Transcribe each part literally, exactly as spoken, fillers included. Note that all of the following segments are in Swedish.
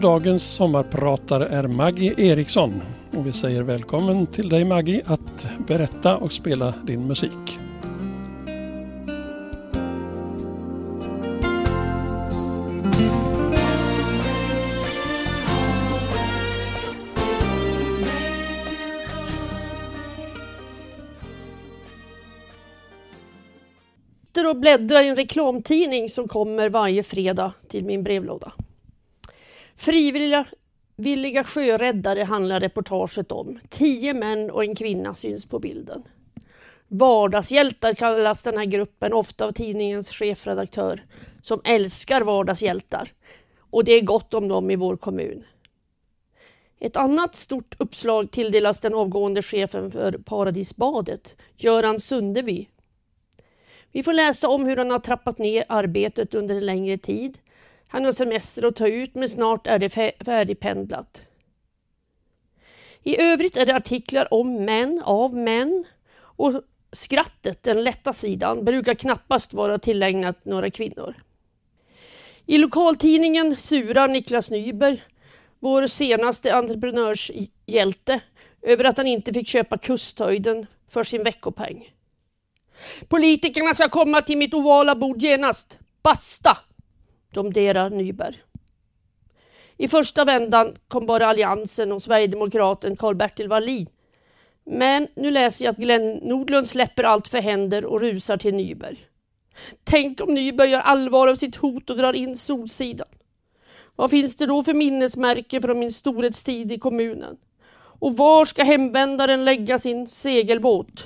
Dagens sommarpratare är Maggie Eriksson och vi säger välkommen till dig Maggie att berätta och spela din musik. Och bläddrar i en reklamtidning som kommer varje fredag till min brevlåda. Frivilliga villiga sjöräddare handlar reportaget om. Tio män och en kvinna syns på bilden. Vardagshjältar kallas den här gruppen, ofta av tidningens chefredaktör, som älskar vardagshjältar. Och det är gott om dem i vår kommun. Ett annat stort uppslag tilldelas den avgående chefen för Paradisbadet, Göran Sundeby. Vi får läsa om hur han har trappat ner arbetet under en längre tid. Han har semester att ta ut, men snart är det färdigpendlat. I övrigt är det artiklar om män, av män. Och skrattet, den lätta sidan, brukar knappast vara tillägnat några kvinnor. I lokaltidningen surar Niklas Nyberg, vår senaste entreprenörshjälte, över att han inte fick köpa kusthöjden för sin veckopeng. Politikerna ska komma till mitt ovala bord genast. Basta! Domderar Nyberg. I första vändan kom bara Alliansen och Sverigedemokraten Karl-Bertil Wallin. Men nu läser jag att Glenn Nordlund släpper allt för händer och rusar till Nyberg. Tänk om Nyberg gör allvar av sitt hot och drar in Solsidan. Vad finns det då för minnesmärke från min storhetstid i kommunen? Och var ska hemvändaren lägga sin segelbåt?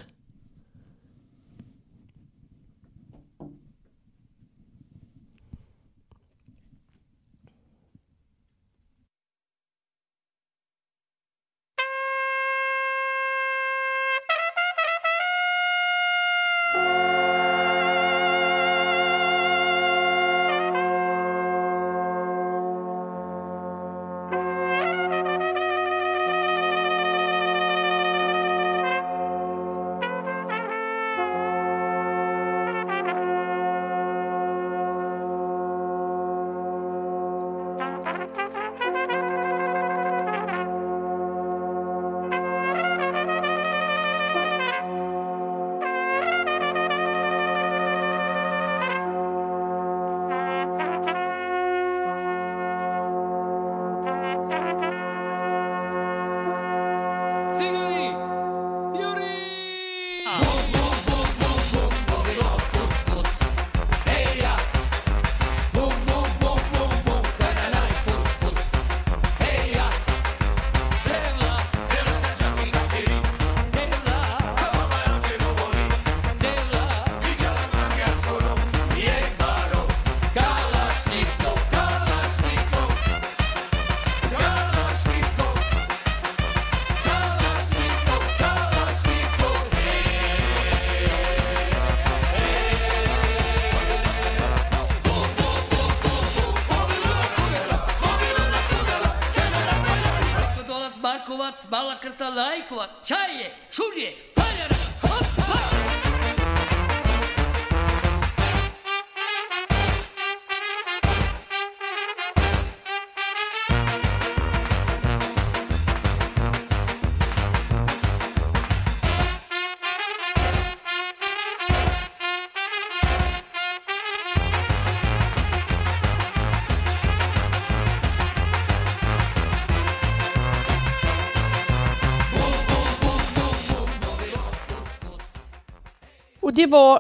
Och det var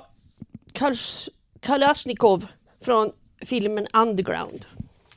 Kalashnikov från filmen Underground.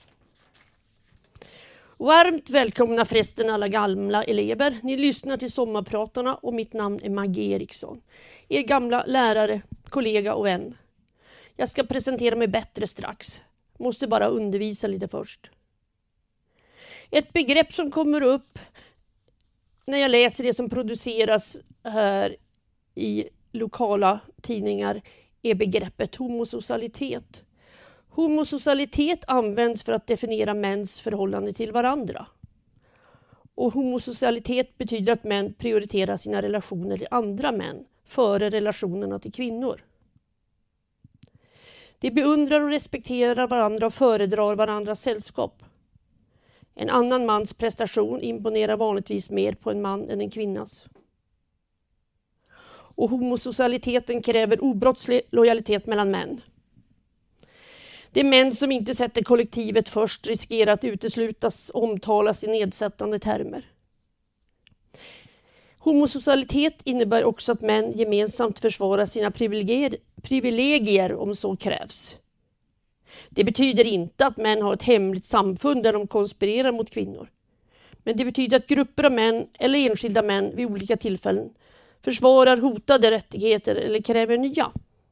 Varmt välkomna förresten alla gamla elever. Ni lyssnar till Sommarpratarna och mitt namn är Maggie Eriksson. Er gamla lärare, kollega och vän. Jag ska presentera mig bättre strax. Måste bara undervisa lite först. Ett begrepp som kommer upp när jag läser det som produceras här i lokala tidningar är begreppet homosexualitet. Homosexualitet används för att definiera mäns förhållande till varandra. Och homosexualitet betyder att män prioriterar sina relationer till andra män före relationerna till kvinnor. De beundrar och respekterar varandra och föredrar varandras sällskap. En annan mans prestation imponerar vanligtvis mer på en man än en kvinnas. Och homosocialiteten kräver obrottslig lojalitet mellan män. De män som inte sätter kollektivet först riskerar att uteslutas och omtalas i nedsättande termer. Homosocialitet innebär också att män gemensamt försvarar sina privilegier, privilegier om så krävs. Det betyder inte att män har ett hemligt samfund där de konspirerar mot kvinnor. Men det betyder att grupper av män eller enskilda män vid olika tillfällen försvarar hotade rättigheter eller kräver nya.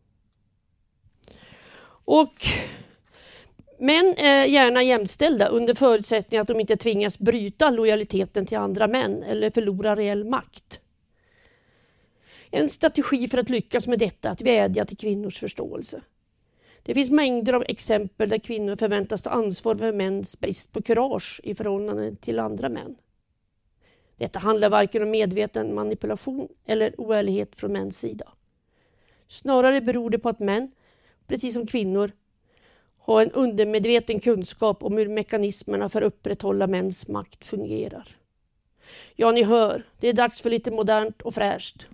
Och män är gärna jämställda under förutsättning att de inte tvingas bryta lojaliteten till andra män eller förlora reell makt. En strategi för att lyckas med detta är att vädja till kvinnors förståelse. Det finns mängder av exempel där kvinnor förväntas ta ansvar för mäns brist på kurage i förhållande till andra män. Detta handlar varken om medveten manipulation eller oärlighet från mäns sida. Snarare beror det på att män, precis som kvinnor, har en undermedveten kunskap om hur mekanismerna för att upprätthålla mäns makt fungerar. Ja, ni hör, det är dags för lite modernt och fräscht.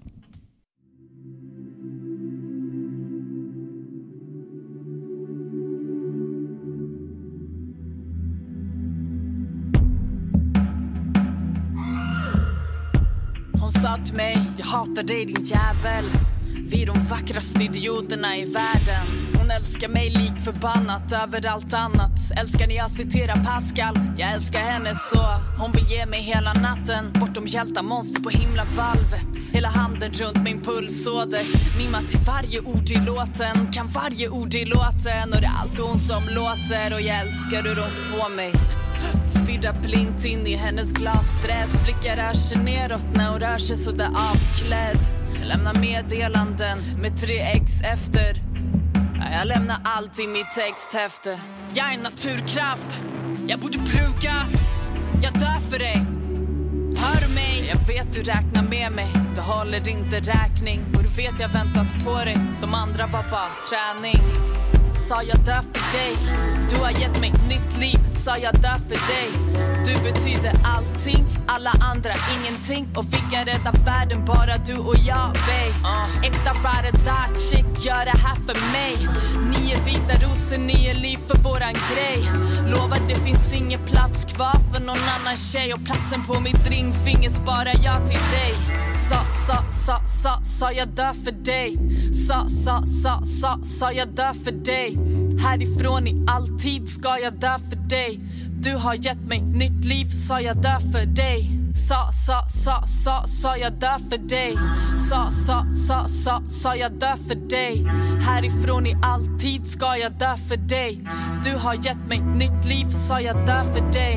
Hon sa till mig, jag hatar dig din jävel. Vi är de vackraste idioterna i världen. Hon älskar mig lik förbannat över allt annat. Älskar när jag citerar Pascal, jag älskar henne så. Hon vill ge mig hela natten, bortom hjälta monster på himlavalvet. Hela handen runt min pulsåder, mimma till varje ord i låten. Kan varje ord i låten och det är allt hon som låter. Och jag älskar hur hon får mig stirra blint in i hennes glasdress. Blickar rör sig neråt när hon rör sig sådär avklädd. Jag lämnar meddelanden med tre ex efter. Ja, jag lämnar allt i mitt texthäfte. Jag är en naturkraft, jag borde brukas. Jag dör för dig, hör du mig? Jag vet du räknar med mig, du håller inte räkning. Och du vet jag väntat på dig, de andra var bara träning. Sa jag dör för dig, du har gett mig nytt liv. Sa jag dör för dig, du betyder allting. Alla andra ingenting. Och vi kan rädda världen, bara du och jag, babe. uh. Äkta ride or die chick, gör det här för mig. Nio vita rosor, nio liv för våran grej. Lovar det finns ingen plats kvar för någon annan tjej. Och platsen på mitt ringfinger sparar jag till dig. Sa, sa, sa, sa, sa jag dör för dig. Sa, sa, sa, sa, sa jag dör för dig. Härifrån i alltid ska jag dö för dig. Du har gett mig nytt liv, sa jag dör för dig. Sa, sa, sa, sa, sa jag dör för dig. Sa, sa, sa, sa, sa jag dör för dig. Härifrån i alltid ska jag dö för dig. Du har gett mig nytt liv, sa jag dör för dig.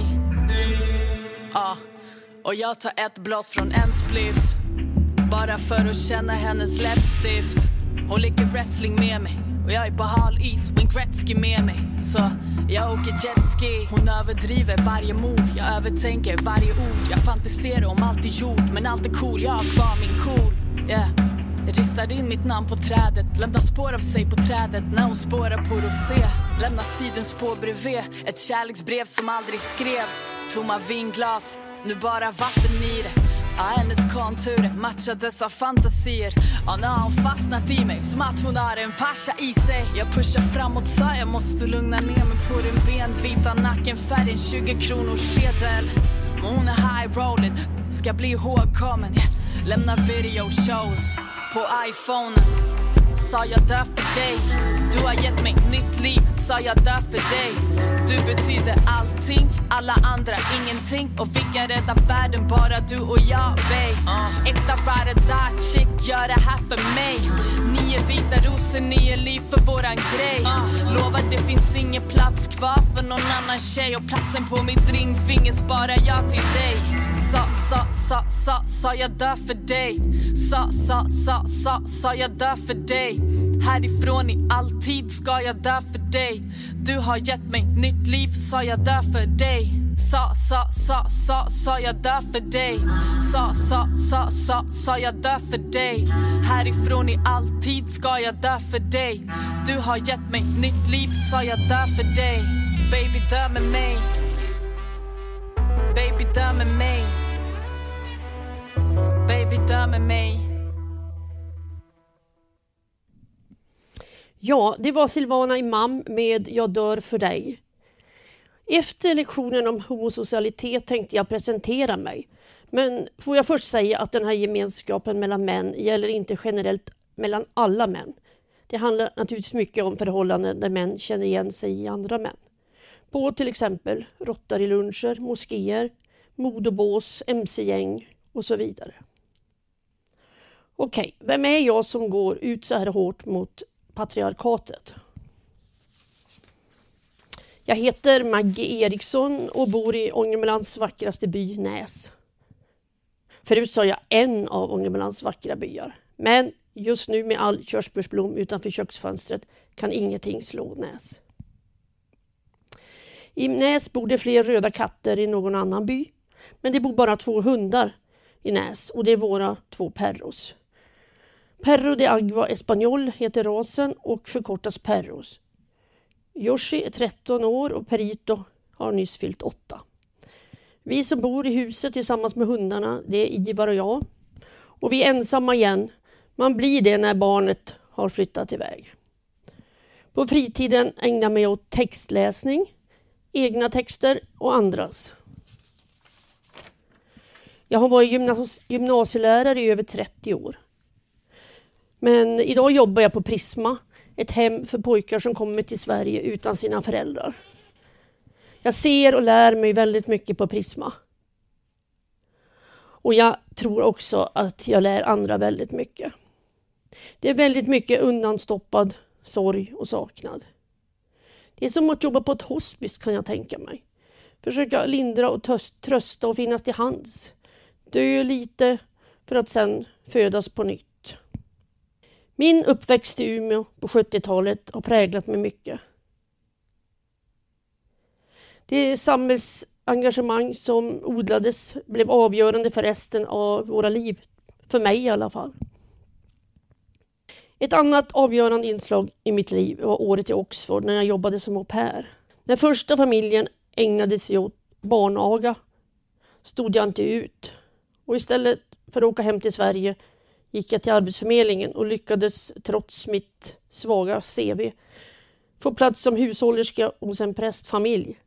Ja, ah, och jag tar ett blås från en spliff. Bara för att känna hennes läppstift. Hon leker wrestling med mig och jag är på hal is, Wayne Gretzky med mig. Så jag åker jetski. Hon överdriver varje move, jag övertänker varje ord. Jag fantiserar om allt är gjort, men allt är cool, jag har kvar min cool. Yeah. Jag ristade in mitt namn på trädet, lämnar spår av sig på trädet. När hon spårar på rosé, lämnar sidens spår bredvid. Ett kärleksbrev som aldrig skrevs. Tomma vinglas, nu bara vatten i det. Ja, hennes konturer matchades av fantasier. Ja, nu har hon fastnat i mig som att hon har en pascha i sig. Jag pushar framåt, sa jag måste lugna ner mig på den benvita nacken. Färgen tjugo kronor sedel. Hon är high rolling, ska bli ihågkommen. Yeah. Lämna video shows på iPhone. Sa jag dör för dig. Du har gett mig nytt liv, sa jag dör för dig. Du betyder allting, alla andra ingenting. Och vi kan rädda världen, bara du och jag, babe. uh. Äkta ride or die chick, gör det här för mig. Nio vita rosor, nio liv för våran grej. uh. Lovar det finns ingen plats kvar för någon annan tjej. Och platsen på mitt ringfinger sparar jag till dig. Sa, sa, sa, sa, sa jag dör för dig. Sa, sa, sa, sa, sa jag dör för dig. Härifrån i alltid ska jag dö för dig. Du har gett mig nytt liv, sa jag dör för dig. Sa, sa, sa, sa, sa jag dör för dig. Sa, sa, sa, sa, sa jag dör för dig. Härifrån i alltid ska jag dö för dig. Du har gett mig nytt liv, sa jag dör för dig. Baby, dö med mig. med mig. Ja, det var Silvana Imam med Jag dör för dig. Efter lektionen om homosocialitet tänkte jag presentera mig. Men får jag först säga att den här gemenskapen mellan män gäller inte generellt mellan alla män. Det handlar naturligtvis mycket om förhållanden där män känner igen sig i andra män. På till exempel Rotary-luncher, moskéer, modebås, mc-gäng och så vidare. Okej, vem är jag som går ut så här hårt mot patriarkatet? Jag heter Maggie Eriksson och bor i Ångermanlands vackraste by, Näs. Förut sa jag en av Ångermanlands vackra byar. Men just nu med all körsbärsblom utanför köksfönstret kan ingenting slå Näs. I Näs bor det fler röda katter i någon annan by. Men det bor bara två hundar i Näs och det är våra två perros. Perro de Agua Español heter rasen och förkortas perros. Yoshi är tretton år och Perito har nyss fyllt åtta. Vi som bor i huset tillsammans med hundarna, det är Ivar och jag. Och vi är ensamma igen. Man blir det när barnet har flyttat iväg. På fritiden ägnar mig åt textläsning, egna texter och andras. Jag har varit gymnas- gymnasielärare i över trettio år. Men idag jobbar jag på Prisma, ett hem för pojkar som kommer till Sverige utan sina föräldrar. Jag ser och lär mig väldigt mycket på Prisma. Och jag tror också att jag lär andra väldigt mycket. Det är väldigt mycket undanstoppad sorg och saknad. Det är som att jobba på ett hospice, kan jag tänka mig. Försöka lindra och trösta och finnas till hands. Dö lite för att sen födas på nytt. Min uppväxt i Umeå på sjuttiotalet har präglat mig mycket. Det samhällsengagemang som odlades blev avgörande för resten av våra liv. För mig i alla fall. Ett annat avgörande inslag i mitt liv var året i Oxford när jag jobbade som au pair. När första familjen ägnade sig åt barnaga stod jag inte ut. Och istället för att åka hem till Sverige gick jag till Arbetsförmedlingen och lyckades trots mitt svaga C V få plats som hushållerska hos en prästfamilj.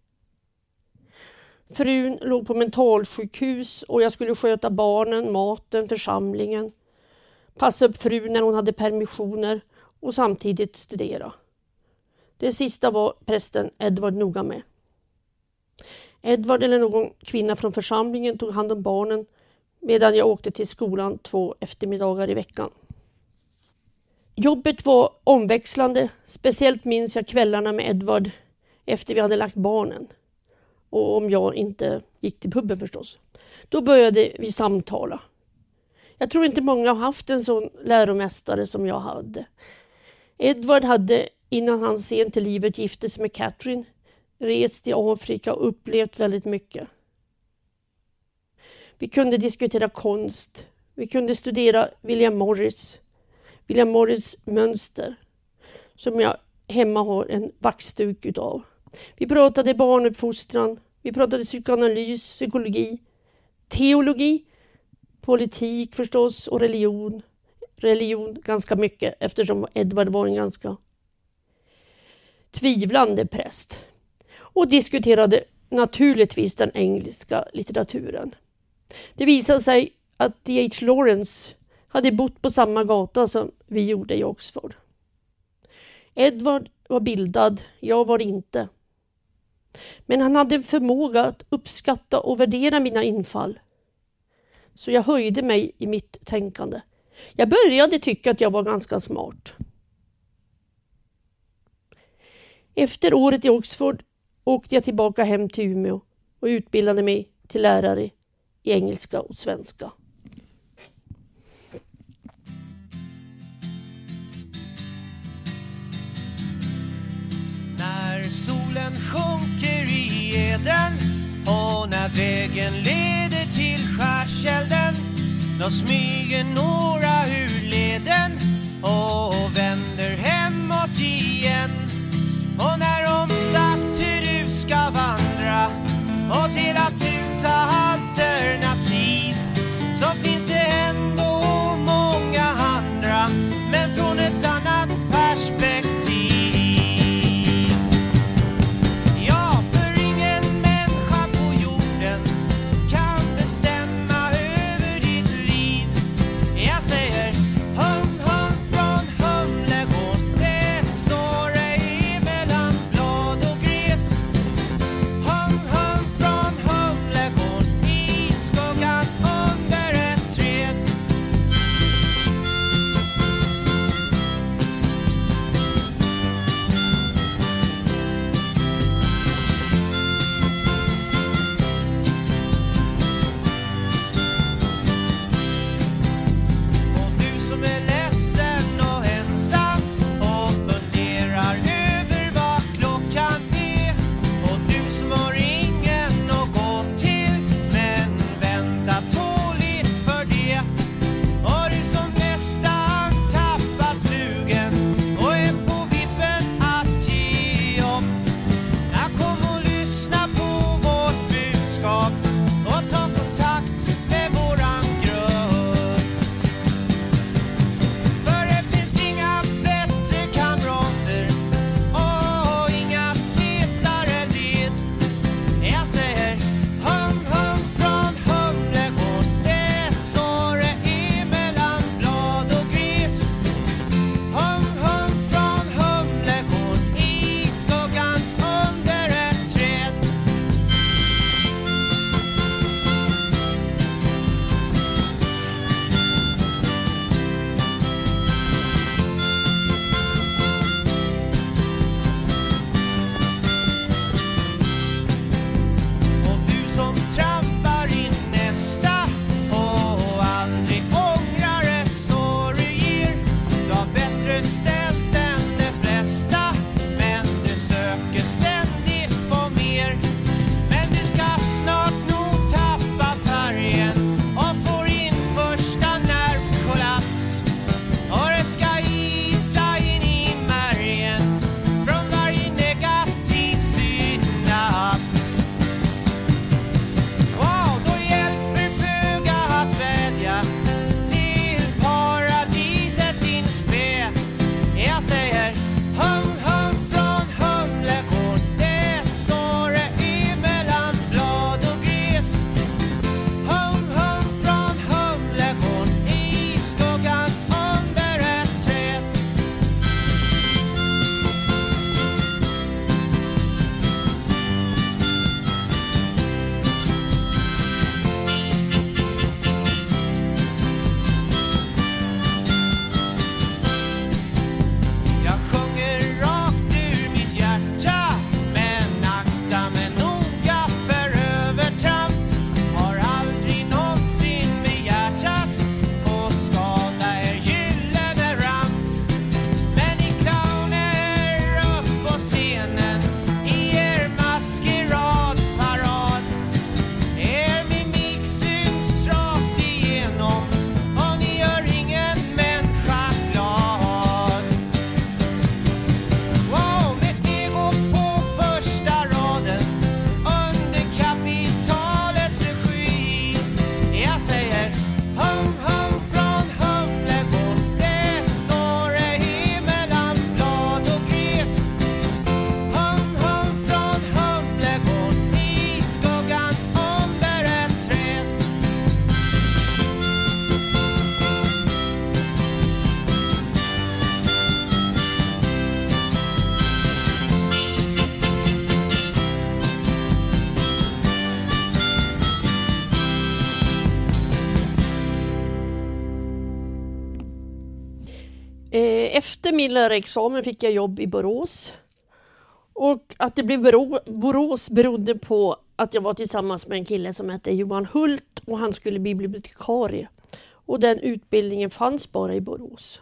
Frun låg på mentalsjukhus och jag skulle sköta barnen, maten, församlingen. Passa upp frun när hon hade permissioner och samtidigt studera. Det sista var prästen Edward noga med. Edward eller någon kvinna från församlingen tog hand om barnen medan jag åkte till skolan två eftermiddagar i veckan. Jobbet var omväxlande, speciellt minns jag kvällarna med Edward efter vi hade lagt barnen. Och om jag inte gick till puben förstås. Då började vi samtala. Jag tror inte många har haft en sån läromästare som jag hade. Edward hade innan han sent i livet gifte sig med Catherine rest i Afrika och upplevt väldigt mycket. Vi kunde diskutera konst. Vi kunde studera William Morris. William Morris mönster. Som jag hemma har en vaxduk utav. Vi pratade barnuppfostran. Vi pratade psykoanalys, psykologi, teologi, politik förstås och religion. Religion ganska mycket eftersom Edward var en ganska tvivlande präst. Och diskuterade naturligtvis den engelska litteraturen. Det visade sig att D H Lawrence hade bott på samma gata som vi gjorde i Oxford. Edward var bildad, jag var inte. Men han hade förmåga att uppskatta och värdera mina infall. Så jag höjde mig i mitt tänkande. Jag började tycka att jag var ganska smart. Efter året i Oxford åkte jag tillbaka hem till Umeå och utbildade mig till lärare i engelska och svenska. När solen sjunker i Eden och när vägen leder till skärselden, då smyger några ur leden och vänder hemåt igen. Och när de sagt hur du ska vandra och delat ut alternativ, så finns det ändå Efter min lärarexamen fick jag jobb i Borås. Och att det blev Borås berodde på att jag var tillsammans med en kille som hette Johan Hult och han skulle bli bibliotekarie. Och den utbildningen fanns bara i Borås.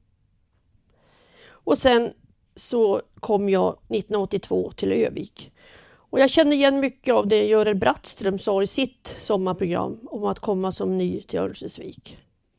Och sen så kom jag nittonhundraåttiotvå till Övik. Och jag kände igen mycket av det Görel Brattström sa i sitt sommarprogram om att komma som ny till Örnsköldsvik.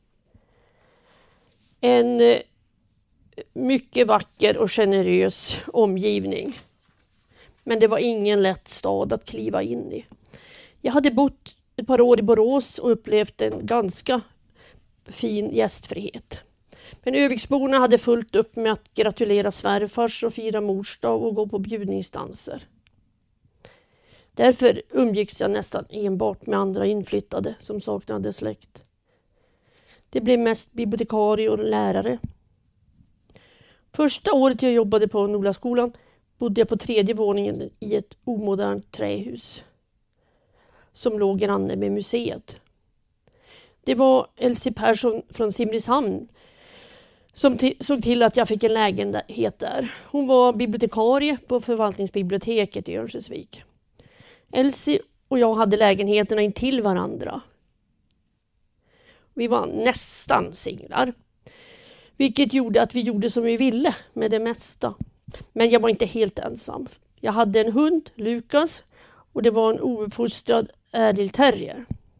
En mycket vacker och generös omgivning. Men det var ingen lätt stad att kliva in i. Jag hade bott ett par år i Borås och upplevt en ganska fin gästfrihet. Men Öviksborna hade fullt upp med att gratulera svärfars och fira morsdag och gå på bjudningsdanser. Därför umgicks jag nästan enbart med andra inflyttade som saknade släkt. Det blev mest bibliotekarie och lärare. Första året jag jobbade på Nolaskolan bodde jag på tredje våningen i ett omodernt trähus som låg granne med museet. Det var Elsie Persson från Simrishamn som t- såg till att jag fick en lägenhet där. Hon var bibliotekarie på förvaltningsbiblioteket i Örnsköldsvik. Elsie och jag hade lägenheterna intill varandra. Vi var nästan singlar. Vilket gjorde att vi gjorde som vi ville med det mesta. Men jag var inte helt ensam. Jag hade en hund, Lukas, och det var en ouppfostrad ädelterrier.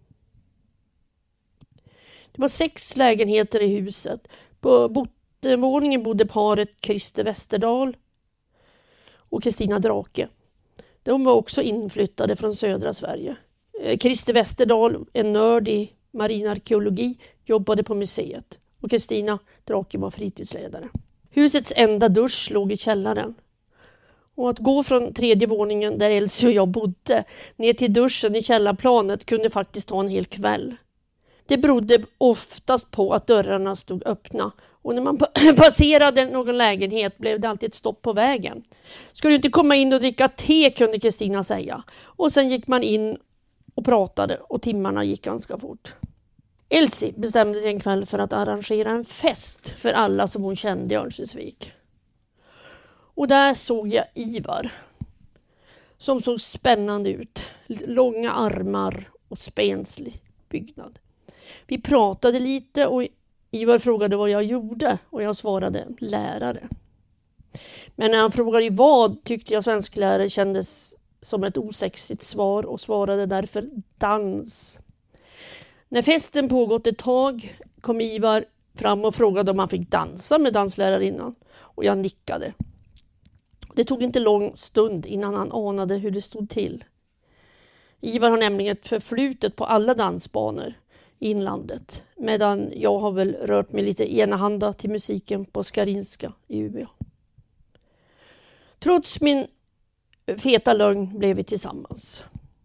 Det var sex lägenheter i huset. På bottenvåningen bodde paret Christer Westerdahl och Kristina Drake. De var också inflyttade från södra Sverige. Christer Westerdahl, en nörd i marinarkeologi, jobbade på museet. Och Kristina Drake var fritidsledare. Husets enda dusch låg i källaren. Och att gå från tredje våningen där Elsie och jag bodde ner till duschen i källarplanet kunde faktiskt ta en hel kväll. Det berodde oftast på att dörrarna stod öppna. Och när man passerade någon lägenhet blev det alltid ett stopp på vägen. Ska du inte komma in och dricka te, kunde Kristina säga. Och sen gick man in och pratade och timmarna gick ganska fort. Elsie bestämde sig en kväll för att arrangera en fest för alla som hon kände i Örnsköldsvik. Och där såg jag Ivar som såg spännande ut. Långa armar och spenslig byggnad. Vi pratade lite och Ivar frågade vad jag gjorde och jag svarade lärare. Men när han frågade vad tyckte jag svensklärare kändes som ett osexigt svar och svarade därför dans. När festen pågått ett tag kom Ivar fram och frågade om han fick dansa med danslärarinnan och jag nickade. Det tog inte lång stund innan han anade hur det stod till. Ivar har nämligen ett förflutet på alla dansbanor i inlandet, medan jag har väl rört mig lite enahanda till musiken på Skarinska i Umeå. Trots min feta lögn blev vi tillsammans.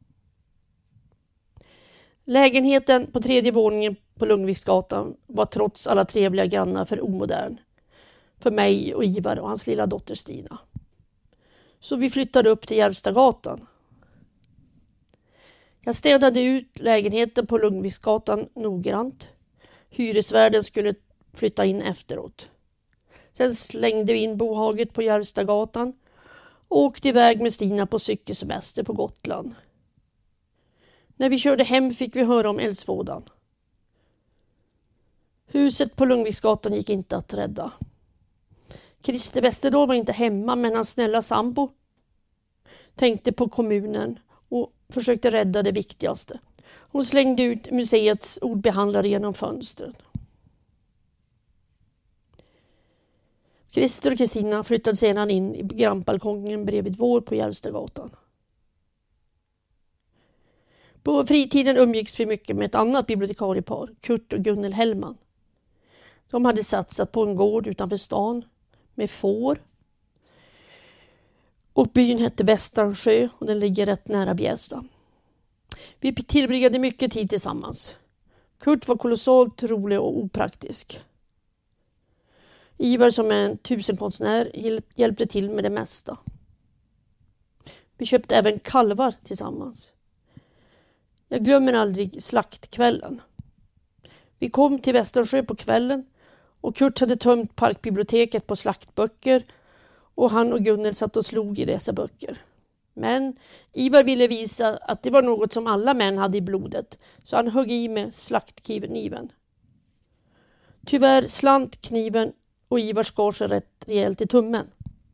Lägenheten på tredje våningen på Lundviksgatan var trots alla trevliga grannar för omodern. För mig och Ivar och hans lilla dotter Stina. Så vi flyttade upp till Järvstagatan. Jag städade ut lägenheten på Lundviksgatan noggrant. Hyresvärden skulle flytta in efteråt. Sen slängde vi in bohaget på Järvstagatan och åkte iväg med Stina på cykelsemester på Gotland. När vi körde hem fick vi höra om eldsvådan. Huset på Lundviksgatan gick inte att rädda. Christer Westerdahl var inte hemma, men hans snälla sambo tänkte på kommunen och försökte rädda det viktigaste. Hon slängde ut museets ordbehandlare genom fönstret. Christer och Kristina flyttade sedan in i grannbalkongen bredvid vår på Järvstagatan. På fritiden umgicks vi mycket med ett annat bibliotekariepar, Kurt och Gunnel Hellman. De hade satsat på en gård utanför stan med får. Och byn hette Västansjö och den ligger rätt nära Bjästa. Vi tillbringade mycket tid tillsammans. Kurt var kolossalt rolig och opraktisk. Ivar som är en tusenkonstnär hjälpte till med det mesta. Vi köpte även kalvar tillsammans. Jag glömmer aldrig slaktkvällen. Vi kom till Västansjö på kvällen Och Kurt hade tömt parkbiblioteket på slaktböcker och han och Gunnel satt och slog i dessa böcker. Men Ivar ville visa att det var något som alla män hade i blodet, så han högg i med slaktkniven. Tyvärr slant kniven och Ivar skar sig rätt rejält i tummen.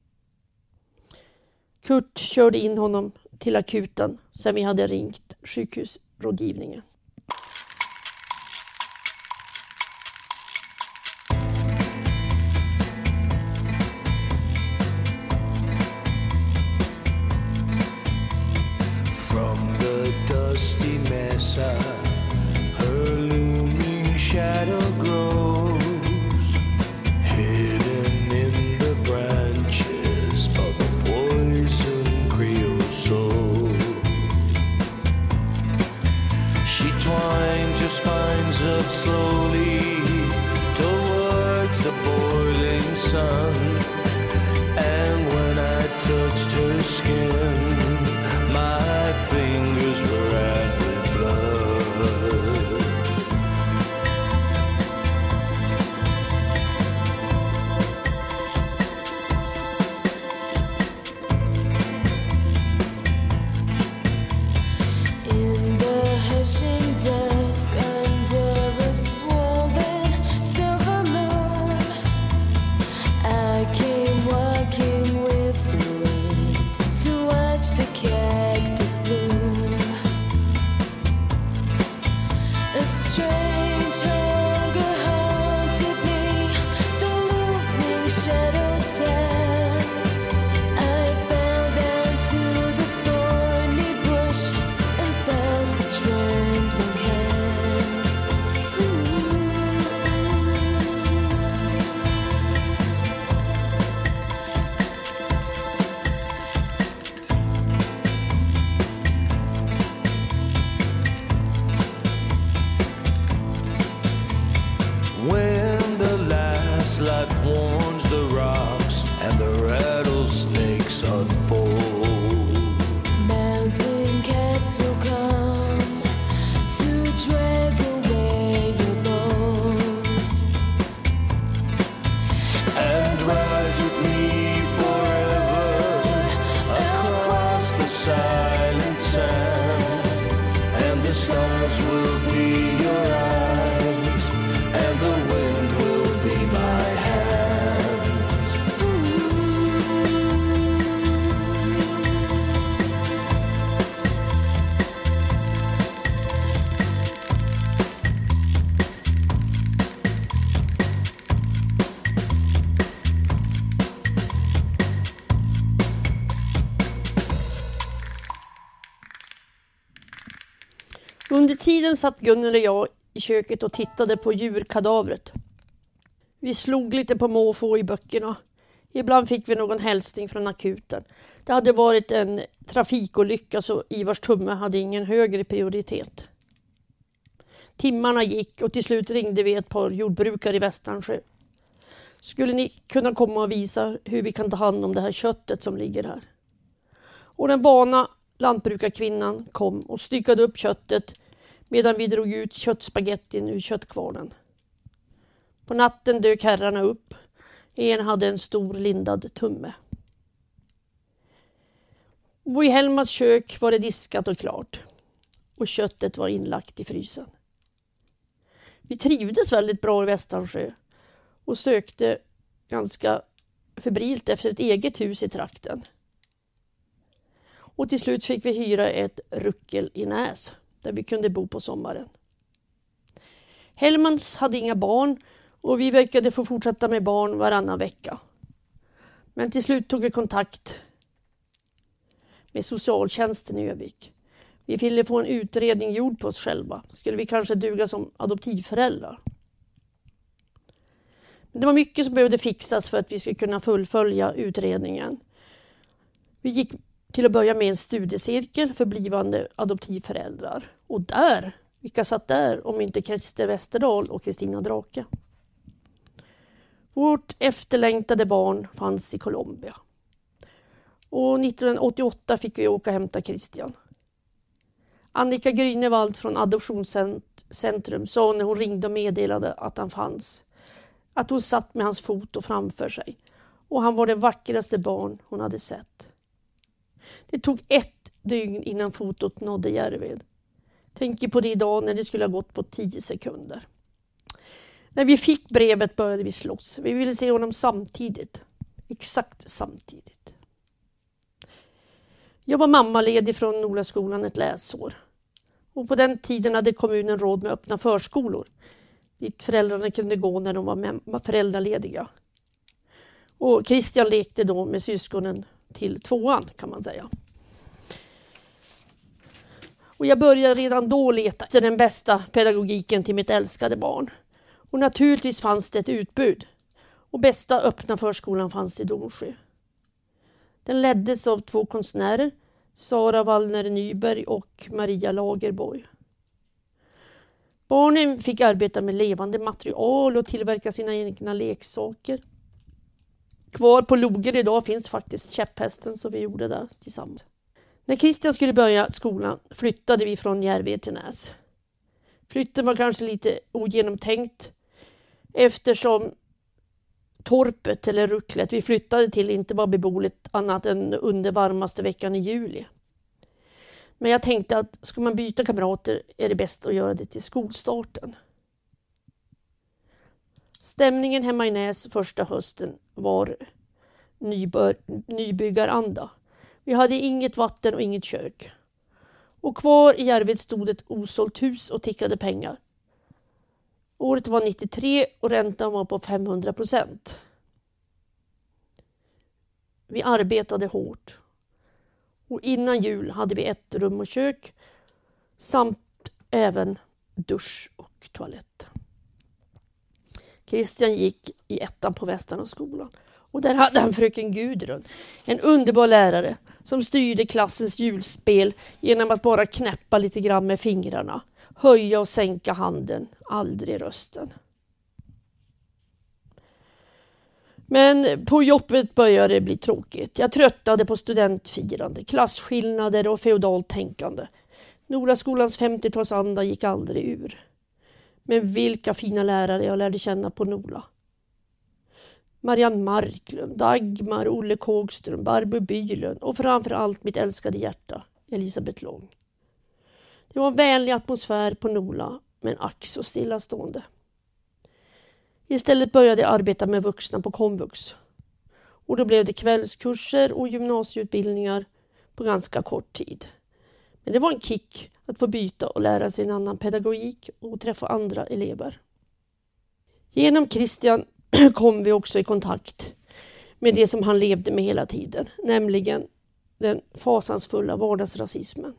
Kurt körde in honom till akuten sen vi hade ringt sjukhusrådgivningen. From the dusty mesa, her looming shadow grows, hidden in the branches of a poison creosote. She twines your spines up slowly towards the boiling sun, and when I touched her skin, my fingers were red with blood. In the hushing dusk under a swollen silver moon, I came walking with the wind to watch the cactus bloom. A strange hunger haunted me, the looming shadows danced. I fell down to the thorny bush and felt a trembling hand. Ooh. When the last light warms the rocks and the rattlesnakes unfold, Mountain cats will come to drag away your bones and rise with me forever across the silent sand, and the stars will be your eyes, and the wind will be my hands. Under tiden satt Gunnel och jag i köket och tittade på djurkadavret. Vi slog lite på måfå i böckerna. Ibland fick vi någon hälsning från akuten. Det hade varit en trafikolycka så Ivars tumme hade ingen högre prioritet. Timmarna gick och till slut ringde vi ett par jordbrukare i Västernsjö. Skulle ni kunna komma och visa hur vi kan ta hand om det här köttet som ligger här? Och den vana lantbrukarkvinnan kom och styckade upp köttet medan vi drog ut köttspagettin ur köttkvarnen. På natten dök herrarna upp. En hade en stor lindad tumme. Och i Helmas kök var det diskat och klart. Och köttet var inlagt i frysen. Vi trivdes väldigt bra i Västernsjö och sökte ganska febrilt efter ett eget hus i trakten. Och till slut fick vi hyra ett ruckel i Näs där vi kunde bo på sommaren. Helmans hade inga barn och vi verkade få fortsätta med barn varannan vecka. Men till slut tog vi kontakt med socialtjänsten i Övik. Vi ville få en utredning gjord på oss själva. Skulle vi kanske duga som adoptivföräldrar? Men det var mycket som behövde fixas för att vi skulle kunna fullfölja utredningen. Vi gick till att börja med en studiecirkel för blivande adoptivföräldrar. Och där, vilka satt där om inte Christer Westerdahl och Kristina Drake? Vårt efterlängtade barn fanns i Colombia. Och nittonhundraåttioåtta fick vi åka och hämta Christian. Annika Grünewald från Adoptionscentrum sa när hon ringde och meddelade att han fanns att hon satt med hans foto framför sig och han var det vackraste barn hon hade sett. Det tog ett dygn innan fotot nådde Järved. Tänker på det idag när det skulle ha gått på tio sekunder. När vi fick brevet började vi slåss. Vi ville se honom samtidigt. Exakt samtidigt. Jag var mammaledig från Nolaskolan ett läsår. Och på den tiden hade kommunen råd med öppna förskolor. Dit föräldrarna kunde gå när de var föräldralediga. Och Christian lekte då med syskonen till tvåan kan man säga. Och jag började redan då leta efter den bästa pedagogiken till mitt älskade barn. Och naturligtvis fanns det ett utbud. Och bästa öppna förskolan fanns i Domsjö. Den leddes av två konstnärer, Sara Wallner Nyberg och Maria Lagerborg. Barnen fick arbeta med levande material och tillverka sina egna leksaker. Kvar på Loger idag finns faktiskt käpphästen som vi gjorde där tillsammans. När Christian skulle börja skolan flyttade vi från Järved till Näs. Flytten var kanske lite ogenomtänkt eftersom torpet eller rucklet vi flyttade till inte var beboeligt annat än under varmaste veckan i juli. Men jag tänkte att ska man byta kamrater är det bäst att göra det till skolstarten. Stämningen hemma i Näs första hösten var nybör, nybyggaranda. Vi hade inget vatten och inget kök. Och kvar i Järved stod ett osålt hus och tickade pengar. Året var nittiotre och räntan var på femhundra procent. Vi arbetade hårt. Och innan jul hade vi ett rum och kök samt även dusch och toalett. Christian gick i ettan på Västernasskolan. Och där hade han fröken Gudrun, en underbar lärare som styrde klassens julspel genom att bara knäppa lite grann med fingrarna. Höja och sänka handen, aldrig rösten. Men på jobbet började det bli tråkigt. Jag tröttade på studentfirande, klasskillnader och feodalt tänkande. Nolaskolans femtiotalsanda gick aldrig ur. Men vilka fina lärare jag lärde känna på Nola. Marianne Marklund, Dagmar, Olle Kågström, Barbro Bylund och framförallt mitt älskade hjärta, Elisabeth Lång. Det var en vänlig atmosfär på Nola, men ack så stillastående. Istället började jag arbeta med vuxna på komvux. Och då blev det kvällskurser och gymnasieutbildningar på ganska kort tid. Men det var en kick att få byta och lära sig en annan pedagogik och träffa andra elever. Genom Christian kom vi också i kontakt med det som han levde med hela tiden, nämligen den fasansfulla vardagsrasismen.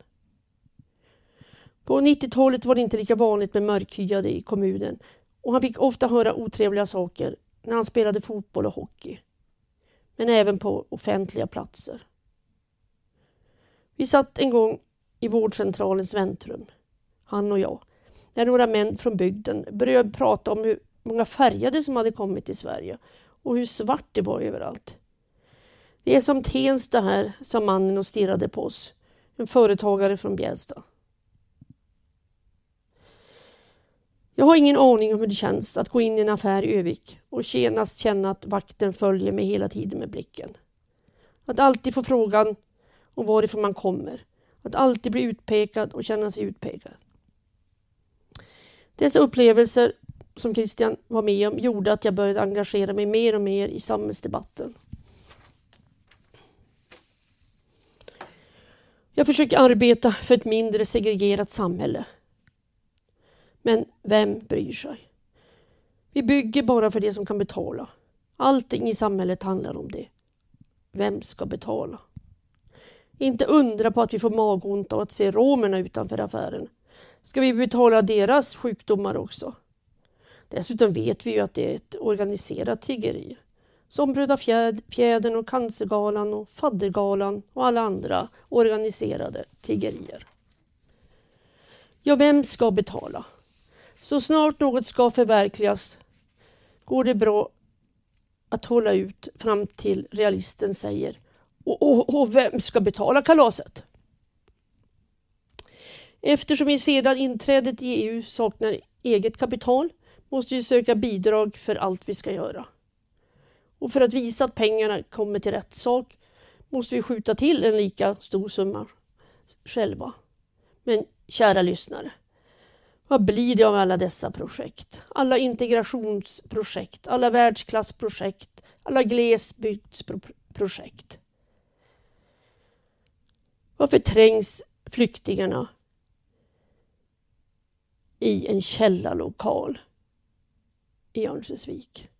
På nittiotalet var det inte lika vanligt med mörkhyade i kommunen och han fick ofta höra otrevliga saker när han spelade fotboll och hockey, men även på offentliga platser. Vi satt en gång i vårdcentralens väntrum, han och jag, när några män från bygden började prata om hur många färgade som hade kommit till Sverige och hur svart det var överallt. Det är som Tensta här, sa mannen och stirrade på oss, en företagare från Bjästa. Jag har ingen aning om hur det känns att gå in i en affär i Övik och senast känna att vakten följer mig hela tiden med blicken. Att alltid få frågan om varifrån man kommer. Att alltid bli utpekad och känna sig utpekad. Dessa upplevelser som Christian var med om gjorde att jag började engagera mig mer och mer i samhällsdebatten. Jag försöker arbeta för ett mindre segregerat samhälle. Men vem bryr sig? Vi bygger bara för det som kan betala. Allting i samhället handlar om det. Vem ska betala? Inte undra på att vi får magont av att se romerna utanför affären. Ska vi betala deras sjukdomar också? Dessutom vet vi ju att det är ett organiserat tiggeri. Som Bröda Fjädern och Cancergalan och Faddergalan och alla andra organiserade tiggerier. Ja, vem ska betala? Så snart något ska förverkligas går det bra att hålla ut fram till realisten säger och, och, och vem ska betala kalaset? Eftersom vi sedan inträdet i E U saknar eget kapital måste vi söka bidrag för allt vi ska göra. Och för att visa att pengarna kommer till rätt sak måste vi skjuta till en lika stor summa själva. Men kära lyssnare, vad blir det av alla dessa projekt? Alla integrationsprojekt, alla världsklassprojekt, alla glesbygdsprojekt. Varför trängs flyktingarna i en källarlokal i Örnsköldsvik?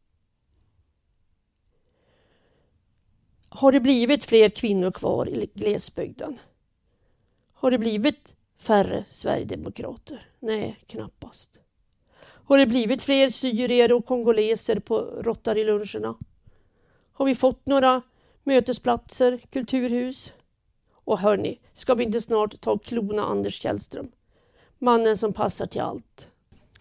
Har det blivit fler kvinnor kvar i glesbygden? Har det blivit färre Sverigedemokrater? Nej, knappast. Har det blivit fler syrier och kongoleser på Rotary-luncherna? Har vi fått några mötesplatser, kulturhus? Och hörni, ska vi inte snart ta och klona Anders Källström? Mannen som passar till allt.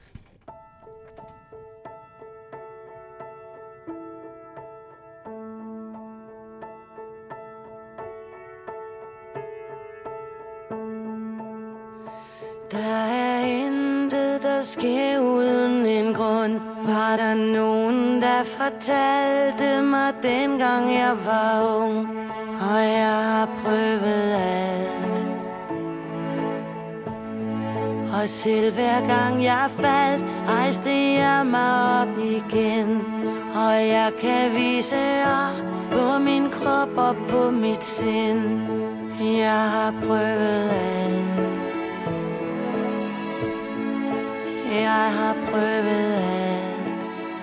Der er intet, der sker uden en grund. Var der nogen, der fortalte mig dengang jeg var ung. Og jeg har prøvet alt. Og selv hver gang jeg faldt, rejste jeg mig op igen. Og jeg kan vise jer på min krop og på mit sind. Jeg har prøvet alt. Jeg har prøvet alt.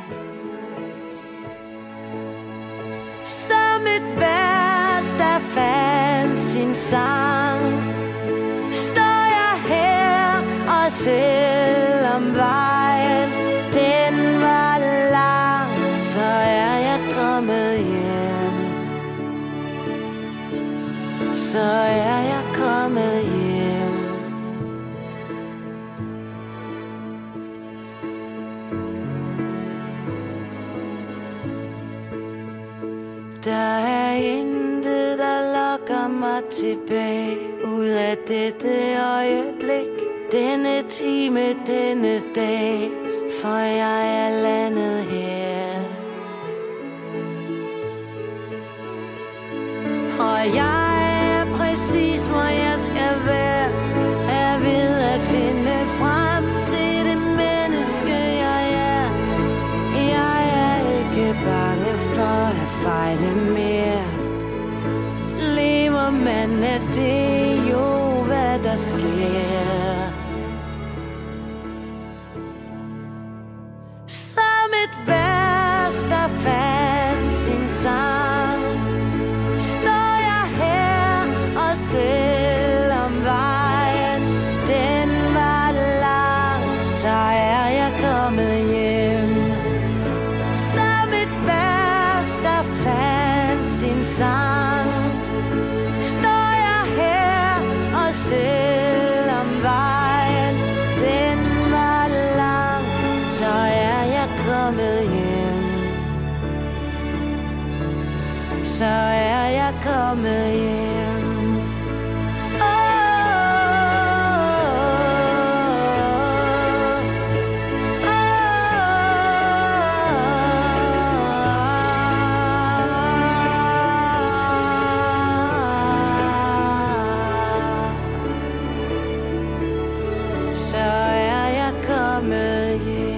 Som et vers, der fandt sin sang, står jeg her, og selvom vejen den var lang, så er jeg kommet hjem. Så er jeg kommet hjem. Der er intet, der lokker mig tilbage ud af dette øjeblik, denne time, denne dag, for jeg er landet her. Og jeg er præcis, hvor jeg skal være, er ved at finde frem til det menneske, jeg er. Jeg er ikke bange for at fejle mere. Lever man af det jo, hvad der sker. Som et vers, der fandt sin sang, står jeg her, og selvom vejen den var lang, så er jeg kommet hjem. Som et vers, der fandt sin sang, står jeg her, og selvom vejen den var lang, så er jeg kommet hjem. Så er jeg kommet hjem. Så er jeg kommet hjem.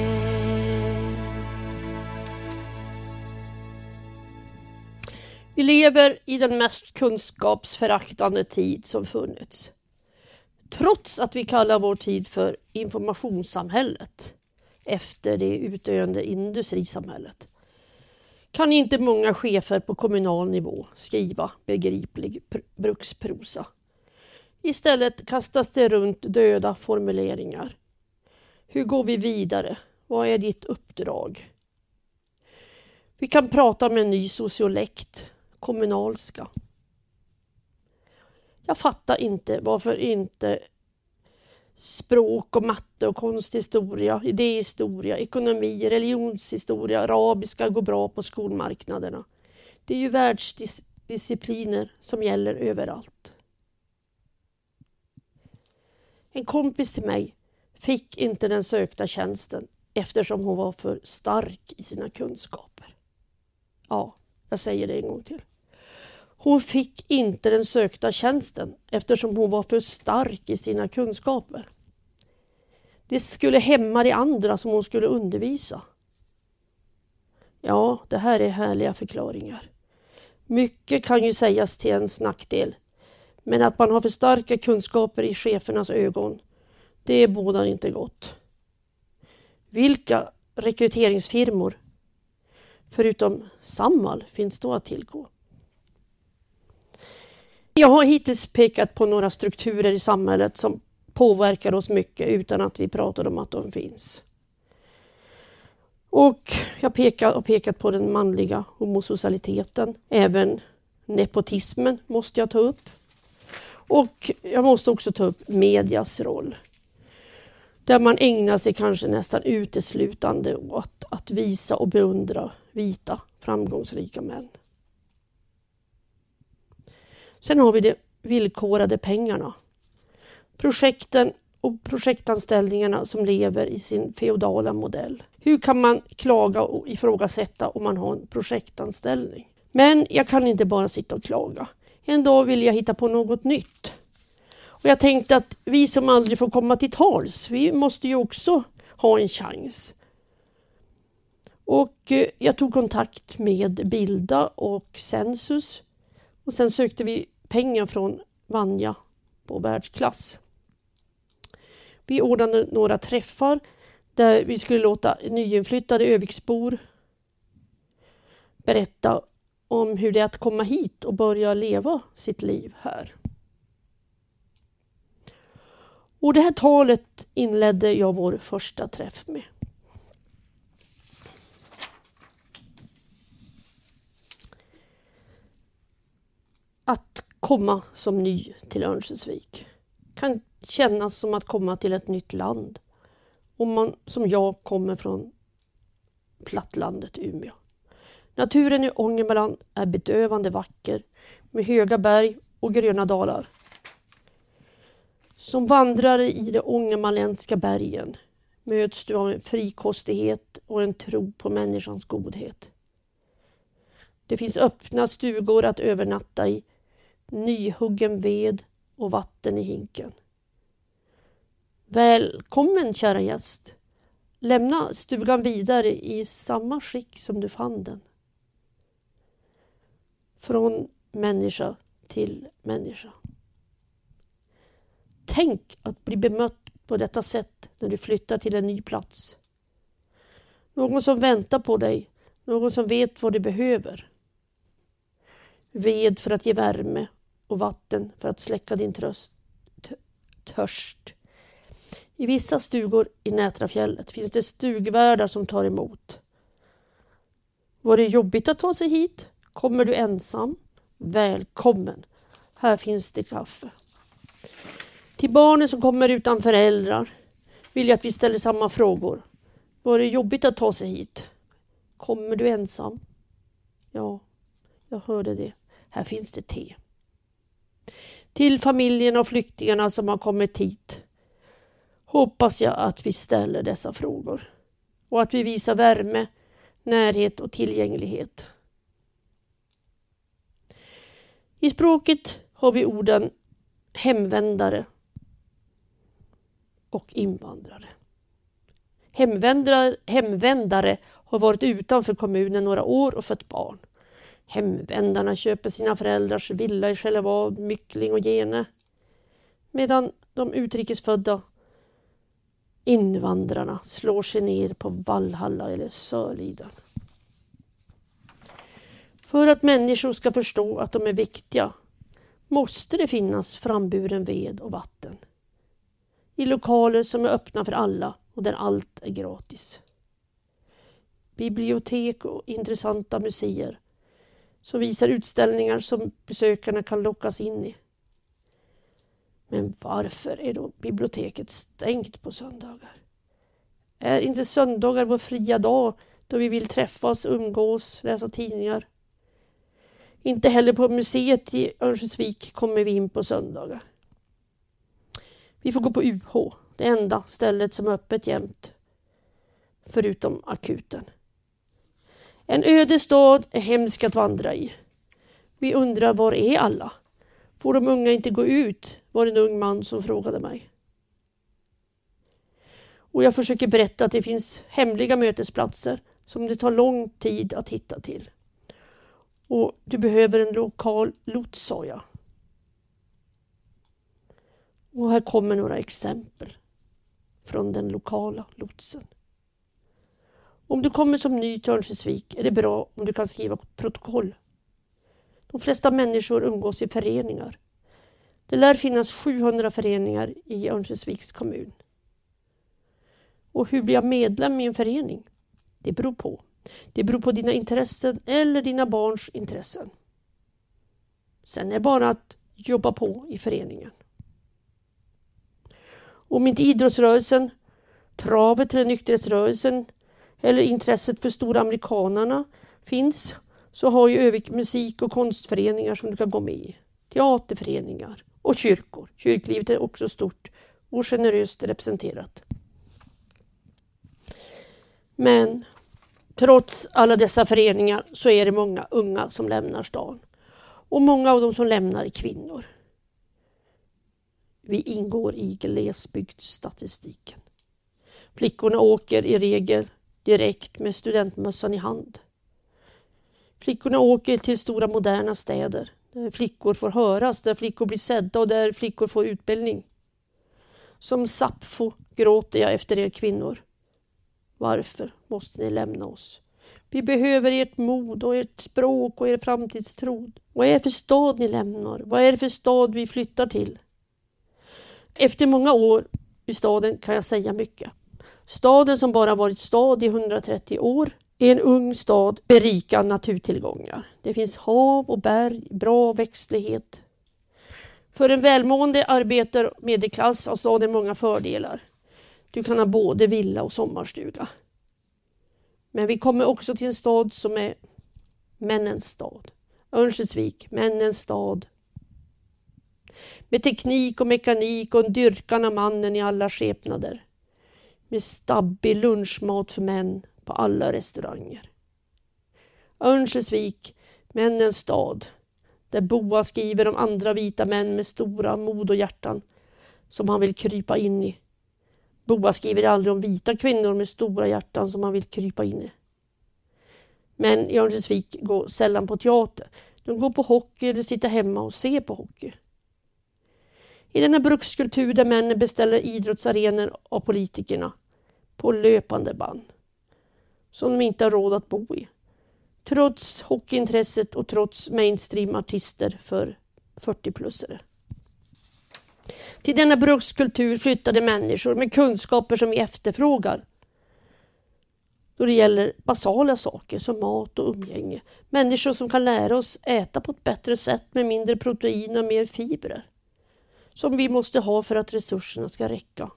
Vi lever i den mest kunskapsföraktande tid som funnits. Trots att vi kallar vår tid för informationssamhället efter det utdöende industrisamhället kan inte många chefer på kommunal nivå skriva begriplig pr- bruksprosa. Istället kastas det runt döda formuleringar. Hur går vi vidare? Vad är ditt uppdrag? Vi kan prata med en ny sociolekt, kommunalska. Jag fattar inte varför inte språk och matte och konsthistoria, idéhistoria, ekonomi, religionshistoria, arabiska går bra på skolmarknaderna. Det är ju världsdiscipliner som gäller överallt. En kompis till mig fick inte den sökta tjänsten eftersom hon var för stark i sina kunskaper. Ja, jag säger det en gång till. Hon fick inte den sökta tjänsten eftersom hon var för stark i sina kunskaper. Det skulle hämma de andra som hon skulle undervisa. Ja, det här är härliga förklaringar. Mycket kan ju sägas till ens nackdel. Men att man har för starka kunskaper i chefernas ögon, det bådar inte gott. Vilka rekryteringsfirmor, förutom Samhall, finns då att tillgå? Jag har hittills pekat på några strukturer i samhället som påverkar oss mycket utan att vi pratar om att de finns. Och jag pekar, har pekat på den manliga homosocialiteten. Även nepotismen måste jag ta upp. Och jag måste också ta upp medias roll. Där man ägnar sig kanske nästan uteslutande åt att visa och beundra vita framgångsrika män. Sen har vi de villkorade pengarna. Projekten och projektanställningarna som lever i sin feodala modell. Hur kan man klaga och ifrågasätta om man har en projektanställning? Men jag kan inte bara sitta och klaga. En dag vill jag hitta på något nytt. Och jag tänkte att vi som aldrig får komma till tals, vi måste ju också ha en chans. Och jag tog kontakt med Bilda och Sensus. Och sen sökte vi pengar från Vanja på världsklass. Vi ordnade några träffar där vi skulle låta nyinflyttade Öviksbor berätta om hur det är att komma hit och börja leva sitt liv här. Och det här talet inledde jag vår första träff med. Att komma som ny till Örnsköldsvik kan kännas som att komma till ett nytt land. Om man som jag kommer från plattlandet Umeå. Naturen i Ångermanland är bedövande vacker med höga berg och gröna dalar. Som vandrare i de ångermanländska bergen möts du av en frikostighet och en tro på människans godhet. Det finns öppna stugor att övernatta i, nyhuggen ved och vatten i hinken. Välkommen kära gäst. Lämna stugan vidare i samma skick som du fann den. Från människa till människa. Tänk att bli bemött på detta sätt när du flyttar till en ny plats. Någon som väntar på dig. Någon som vet vad du behöver. Ved för att ge värme och vatten för att släcka din tröst, t- törst. I vissa stugor i Nätrafjället finns det stugvärdar som tar emot. Var det jobbigt att ta sig hit? Kommer du ensam? Välkommen. Här finns det kaffe. Till barnen som kommer utan föräldrar vill jag att vi ställer samma frågor. Var det jobbigt att ta sig hit? Kommer du ensam? Ja, jag hörde det. Här finns det te. Till familjerna och flyktingarna som har kommit hit hoppas jag att vi ställer dessa frågor. Och att vi visar värme, närhet och tillgänglighet. I språket har vi orden hemvändare och invandrare. Hemvändare, hemvändare har varit utanför kommunen några år och fött barn. Hemvändarna köper sina föräldrars villa i Skällevad, Myckling och Gene. Medan de utrikesfödda invandrarna slår sig ner på Vallhalla eller Sörliden. För att människor ska förstå att de är viktiga måste det finnas framburen ved och vatten. I lokaler som är öppna för alla och där allt är gratis. Bibliotek och intressanta museer som visar utställningar som besökarna kan lockas in i. Men varför är då biblioteket stängt på söndagar? Är inte söndagar vår fria dag då vi vill träffas, umgås, läsa tidningar? Inte heller på museet i Örnsköldsvik kommer vi in på söndagar. Vi får gå på U H, det enda stället som är öppet jämt. förutom akuten. En öde stad är hemsk att vandra i. Vi undrar, var är alla? Får de unga inte gå ut? Var en ung man som frågade mig. Och jag försöker berätta att det finns hemliga mötesplatser som det tar lång tid att hitta till. Och du behöver en lokal lots, sa jag. Och här kommer några exempel från den lokala lotsen. Om du kommer som ny till Örnsköldsvik är det bra om du kan skriva protokoll. De flesta människor umgås i föreningar. Det lär finnas sjuhundra föreningar i Örnsköldsviks kommun. Och hur blir jag medlem i en förening? Det beror på. Det beror på dina intressen eller dina barns intressen. Sen är det bara att jobba på i föreningen. Om inte idrottsrörelsen, travet eller nykterhetsrörelsen eller intresset för stora amerikanerna finns, så har ju övrig musik- och konstföreningar som du kan gå med i. Teaterföreningar och kyrkor. Kyrklivet är också stort och generöst representerat. Men trots alla dessa föreningar så är det många unga som lämnar stan. Och många av dem som lämnar är kvinnor. Vi ingår i glesbygdsstatistiken. Flickorna åker i regel direkt med studentmössan i hand. Flickorna åker till stora moderna städer där flickor får höras, där flickor blir sedda och där flickor får utbildning. Som Sappho gråter jag efter er kvinnor. Varför måste ni lämna oss? Vi behöver ert mod och ert språk och er framtidstro. Vad är det för stad ni lämnar? Vad är det för stad vi flyttar till? Efter många år i staden kan jag säga mycket. Staden som bara varit stad i hundratrettio år är en ung stad med rika naturtillgångar. Det finns hav och berg, bra växtlighet. För en välmående arbetar medelklass har staden många fördelar. Du kan ha både villa och sommarstuga. Men vi kommer också till en stad som är männens stad. Örnsköldsvik, männens stad. Med teknik och mekanik och en dyrkan av mannen i alla skepnader. Med stabbig lunchmat för män på alla restauranger. Örnsköldsvik, männens stad. Där Boa skriver om andra vita män med stora mod och hjärtan som han vill krypa in i. Boa skriver aldrig om vita kvinnor med stora hjärtan som han vill krypa in i. Men i Örnsköldsvik går sällan på teater. De går på hockey eller sitter hemma och ser på hockey. I denna brukskultur där männen beställer idrottsarenor av politikerna på löpande band. Som de inte har råd att bo i. Trots hockeyintresset och trots mainstream-artister för fyrtio-plussare. Till denna brukskultur flyttade människor med kunskaper som vi efterfrågar. Då det gäller basala saker som mat och umgänge. Människor som kan lära oss äta på ett bättre sätt med mindre protein och mer fibrer. Som vi måste ha för att resurserna ska räcka.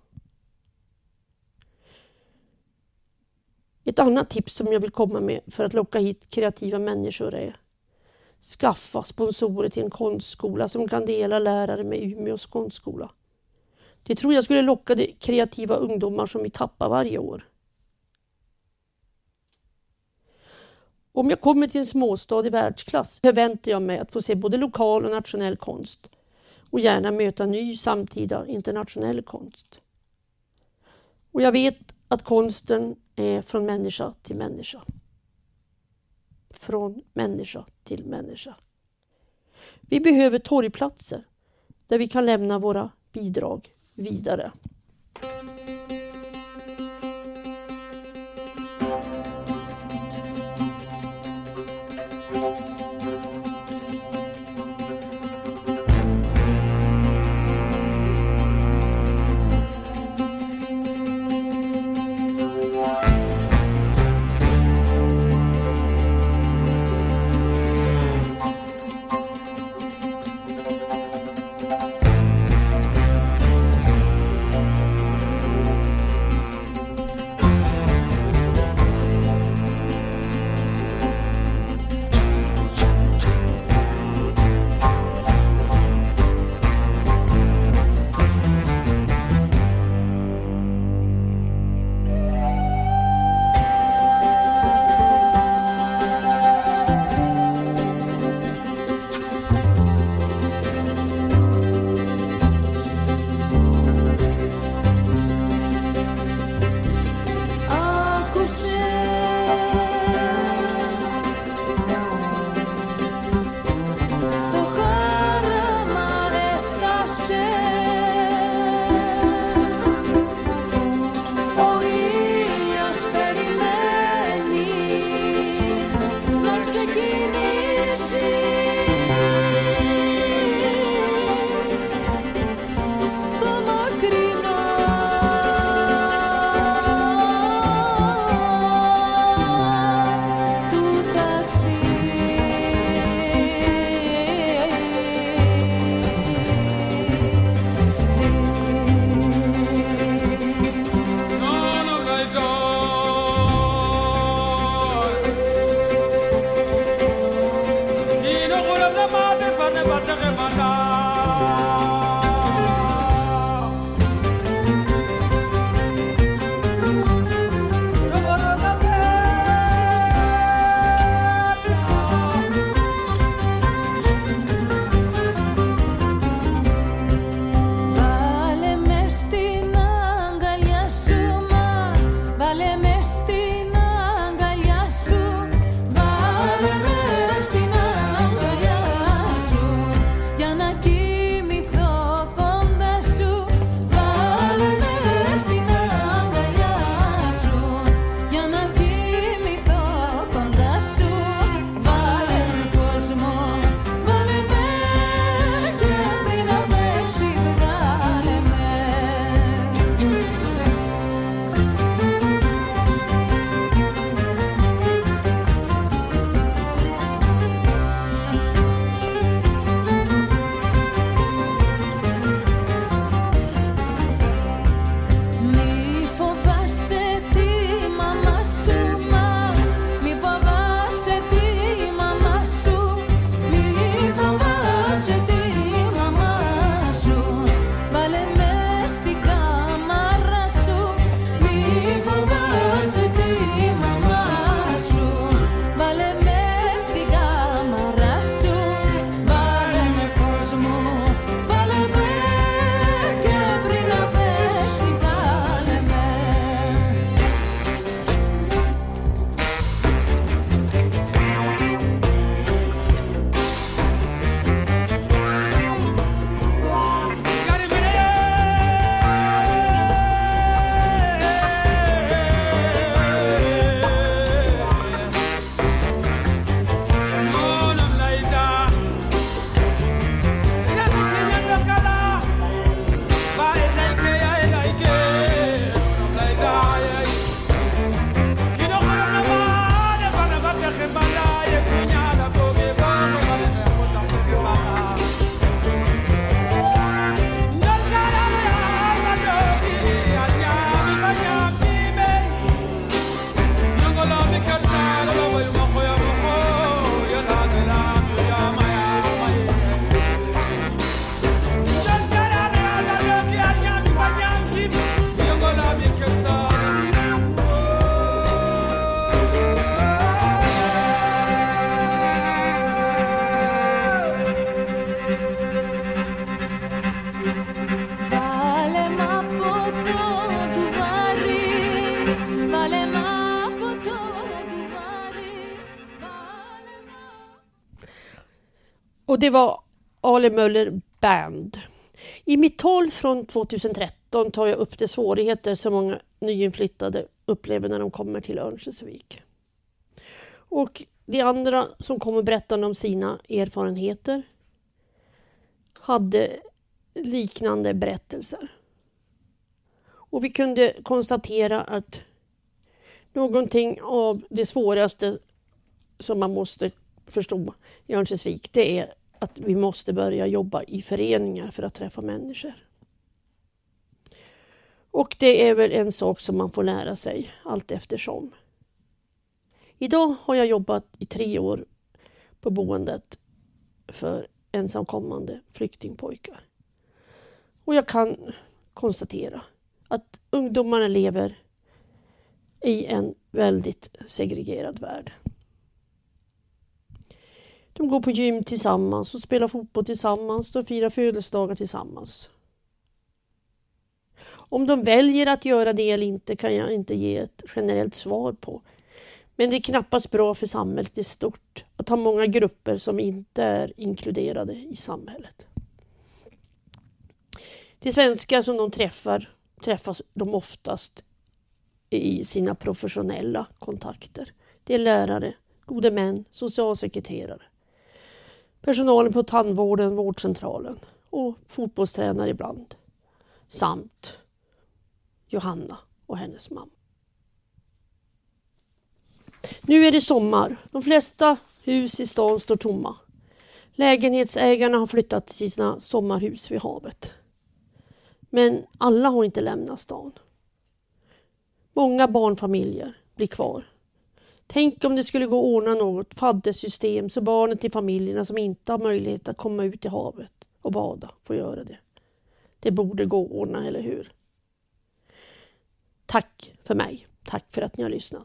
Ett annat tips som jag vill komma med för att locka hit kreativa människor är: skaffa sponsorer till en konstskola som kan dela lärare med Umeås konstskola. Det tror jag skulle locka de kreativa ungdomar som vi tappar varje år. Om jag kommer till en småstad i världsklass förväntar jag mig att få se både lokal och nationell konst. Och gärna möta ny samtida internationell konst. Och jag vet att konsten är från människa till människa. Från människa till människa. Vi behöver torgplatser där vi kan lämna våra bidrag vidare. φοβάσαι τη μαμά σου. Βάλε με στην κάμαρα σου, βάλε με φως μου, βάλε με και πριν να φέξει κάλε με. Och det var Ale Möller Band. I mitt tal från tjugohundratretton tar jag upp de svårigheter som många nyinflyttade upplever när de kommer till Örnsköldsvik. Och de andra som kommer berättande om sina erfarenheter hade liknande berättelser. Och vi kunde konstatera att någonting av det svåraste som man måste förstå i Örnsköldsvik, det är att vi måste börja jobba i föreningar för att träffa människor. Och det är väl en sak som man får lära sig allt eftersom. Idag har jag jobbat i tre år på boendet för ensamkommande flyktingpojkar. Och jag kan konstatera att ungdomarna lever i en väldigt segregerad värld. De går på gym tillsammans och spelar fotboll tillsammans och firar födelsedagar tillsammans. Om de väljer att göra det eller inte kan jag inte ge ett generellt svar på. Men det är knappast bra för samhället i stort att ha många grupper som inte är inkluderade i samhället. De svenskar som de träffar träffas de oftast i sina professionella kontakter. Det är lärare, gode män, socialsekreterare, personalen på tandvården, vårdcentralen och fotbollstränare ibland. Samt Johanna och hennes mamma. Nu är det sommar. De flesta hus i stan står tomma. Lägenhetsägarna har flyttat till sina sommarhus vid havet. Men alla har inte lämnat stan. Många barnfamiljer blir kvar. Tänk om det skulle gå att ordna något faddersystem så barnen till familjerna som inte har möjlighet att komma ut i havet och bada får göra det. Det borde gå att ordna, eller hur? Tack för mig. Tack för att ni har lyssnat.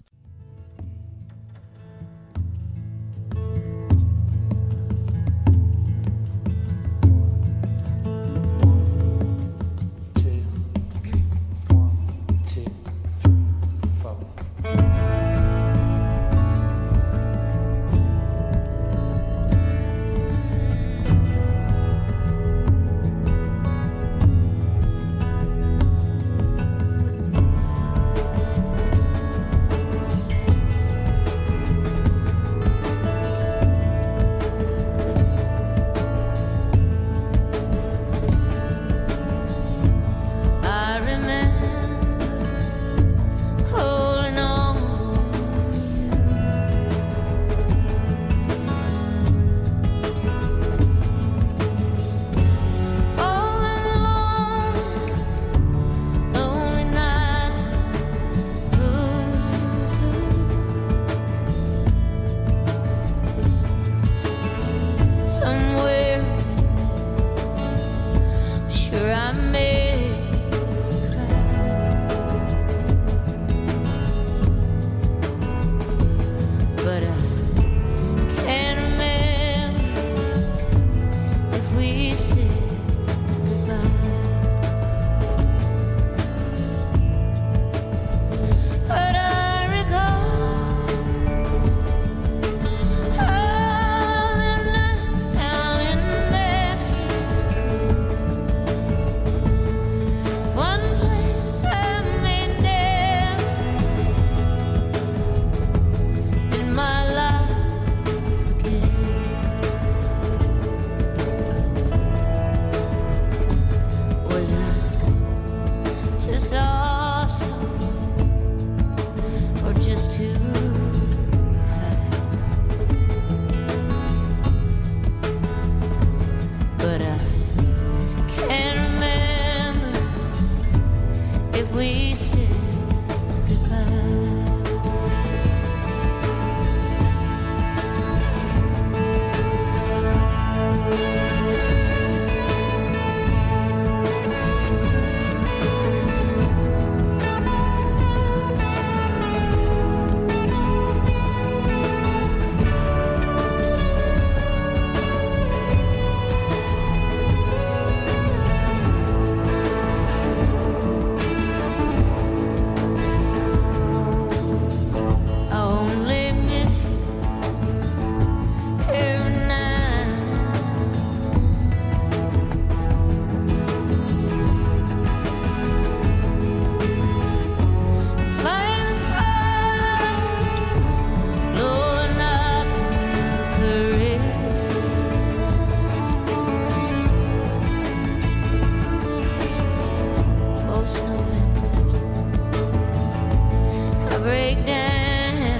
break down.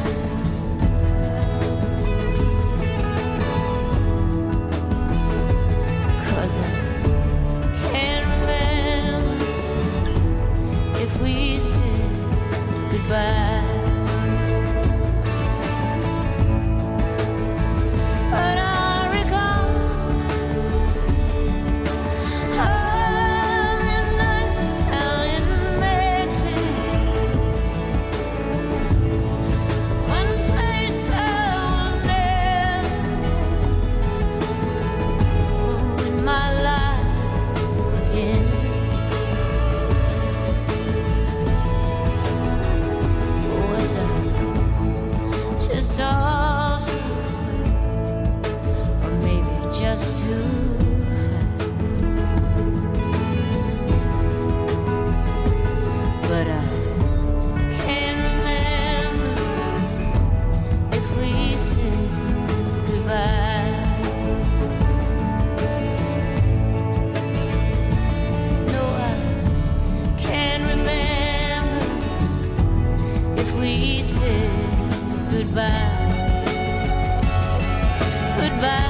'Cause I can't remember if we said goodbye. But I recall all the nights down in Mexico, one place I will never go in my life again. Was I just all so just too high? But I can't remember if we said goodbye. No, I can't remember if we said goodbye. Goodbye.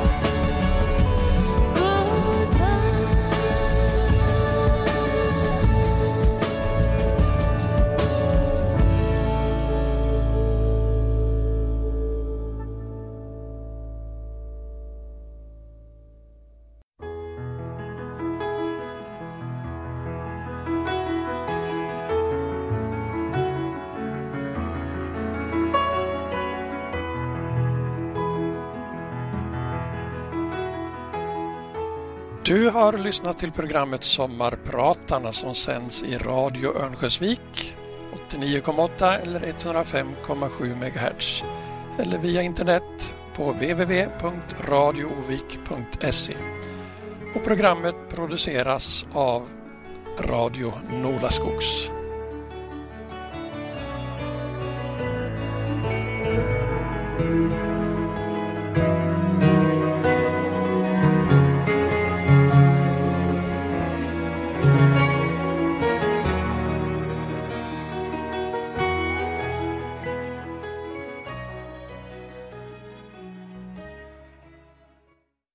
Du har lyssnat till programmet Sommarpratarna som sänds i Radio Örnsköldsvik åttionio komma åtta eller etthundrafem komma sju megahertz eller via internet på w w w punkt radio ovik punkt se. Och programmet produceras av Radio Nolaskogs.